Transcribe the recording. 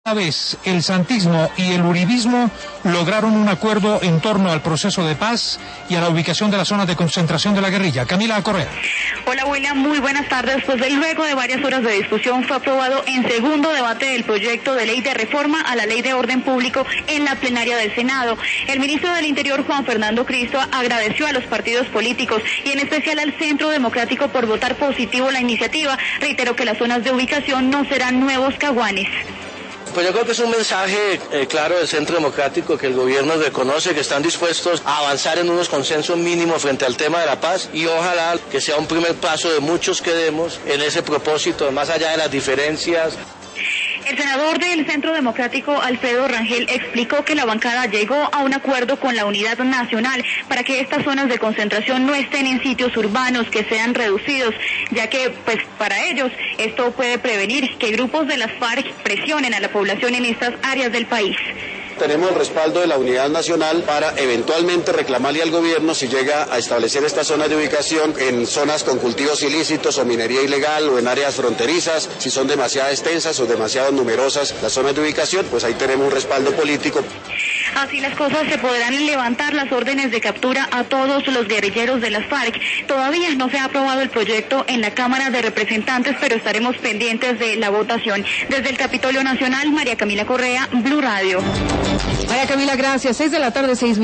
vez el santismo y el uribismo lograron un acuerdo en torno al proceso de paz y a la ubicación de las zonas de concentración de la guerrilla. Camila Correa. Hola William, muy buenas tardes. Pues luego de varias horas de discusión fue aprobado en segundo debate del proyecto de ley de reforma a la ley de orden público en la plenaria del Senado. El ministro del Interior, Juan Fernando Cristo, agradeció a los partidos políticos y en especial al Centro Democrático por votar positivo la iniciativa. Reiteró que las zonas de ubicación no serán nuevos caguanes. Pues yo creo que es un mensaje claro del Centro Democrático, que el gobierno reconoce que están dispuestos a avanzar en unos consensos mínimos frente al tema de la paz y ojalá que sea un primer paso de muchos que demos en ese propósito, más allá de las diferencias. El senador del Centro Democrático, Alfredo Rangel, explicó que la bancada llegó a un acuerdo con la Unidad Nacional para que estas zonas de concentración no estén en sitios urbanos, que sean reducidos, ya que pues para ellos esto puede prevenir que grupos de las FARC presionen a la población en estas áreas del país. Tenemos el respaldo de la Unidad Nacional para eventualmente reclamarle al gobierno si llega a establecer estas zonas de ubicación en zonas con cultivos ilícitos o minería ilegal o en áreas fronterizas, si son demasiado extensas o demasiado numerosas las zonas de ubicación, pues ahí tenemos un respaldo político. Así las cosas, se podrán levantar las órdenes de captura a todos los guerrilleros de las FARC. Todavía no se ha aprobado el proyecto en la Cámara de Representantes, pero estaremos pendientes de la votación. Desde el Capitolio Nacional, María Camila Correa, Blue Radio. María Camila, gracias. 6 de la tarde, 6